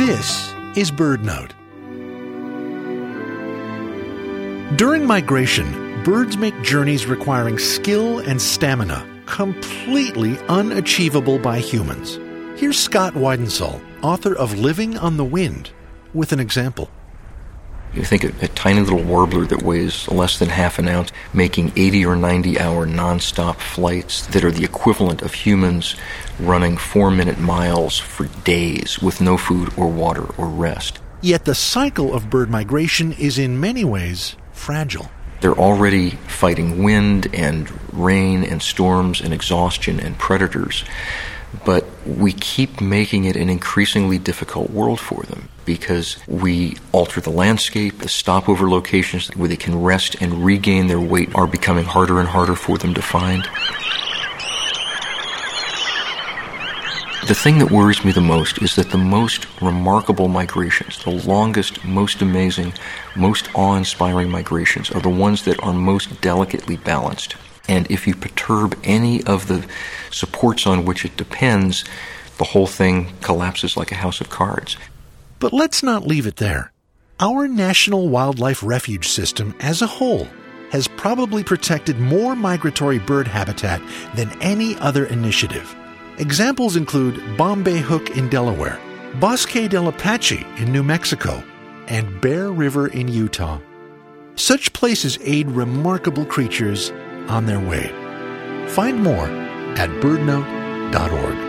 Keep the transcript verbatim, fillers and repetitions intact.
This is BirdNote. During migration, birds make journeys requiring skill and stamina completely unachievable by humans. Here's Scott Weidensaul, author of Living on the Wind, with an example. You think a, a tiny little warbler that weighs less than half an ounce making eighty or ninety hour nonstop flights that are the equivalent of humans running four-minute miles for days with no food or water or rest. Yet the cycle of bird migration is in many ways fragile. They're already fighting wind and rain and storms and exhaustion and predators. But we keep making it an increasingly difficult world for them because we alter the landscape. The stopover locations where they can rest and regain their weight are becoming harder and harder for them to find. The thing that worries me the most is that the most remarkable migrations, the longest, most amazing, most awe-inspiring migrations are the ones that are most delicately balanced. And if you perturb any of the supports on which it depends, the whole thing collapses like a house of cards. But let's not leave it there. Our National Wildlife Refuge System as a whole has probably protected more migratory bird habitat than any other initiative. Examples include Bombay Hook in Delaware, Bosque del Apache in New Mexico, and Bear River in Utah. Such places aid remarkable creatures on their way. Find more at birdnote dot org.